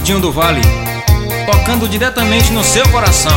Gordinho do Vale, tocando diretamente no seu coração.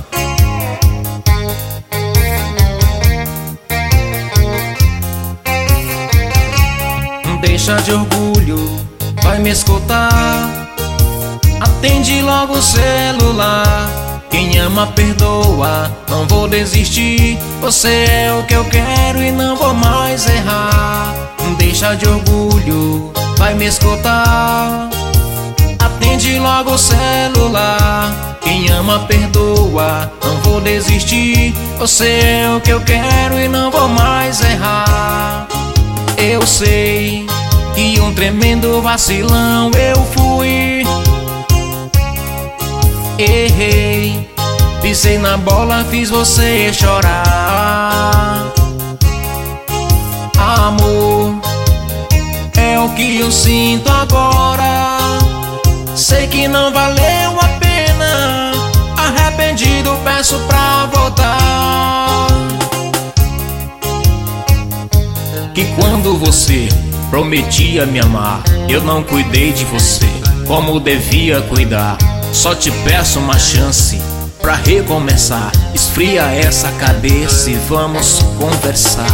Deixa de orgulho, vai me escutar. Atende logo o celular. Quem ama perdoa, não vou desistir. Você é o que eu quero e não vou mais errar. Deixa de orgulho, vai me escutar. Atende logo o celular. Quem ama perdoa, não vou desistir. Você é o que eu quero e não vou mais errar. Eu sei que um tremendo vacilão eu fui. Errei, pisei na bola, fiz você chorar. Amor, é o que eu sinto agora. Sei que não valeu a pena. Arrependido, peço pra voltar. Que quando você prometia me amar, eu não cuidei de você como devia cuidar. Só te peço uma chance pra recomeçar. Esfria essa cabeça e vamos conversar.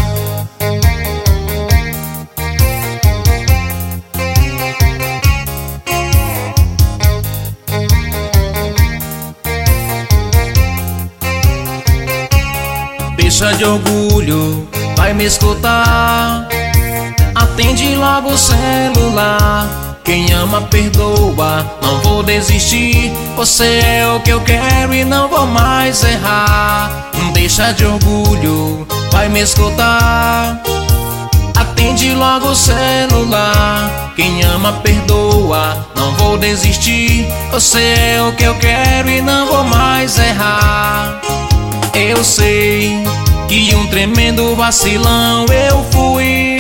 Deixa de orgulho, vai me escutar. Atende logo o celular. Quem ama perdoa, não vou desistir. Você é o que eu quero e não vou mais errar. Deixa de orgulho, vai me escutar. Atende logo o celular. Quem ama perdoa, não vou desistir. Você é o que eu quero e não vou mais errar. Eu sei que um tremendo vacilão eu fui.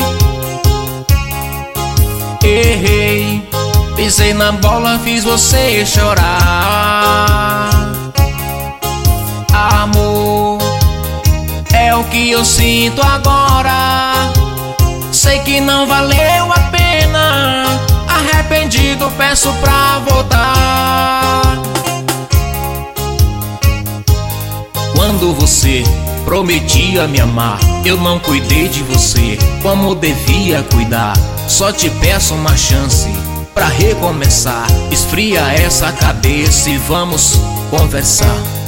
Errei, pisei na bola, fiz você chorar. Amor, é o que eu sinto agora. Sei que não valeu a pena. Arrependido, peço pra voltar. Quando você prometia me amar, eu não cuidei de você como devia cuidar. Só te peço uma chance pra recomeçar. Esfria essa cabeça e vamos conversar.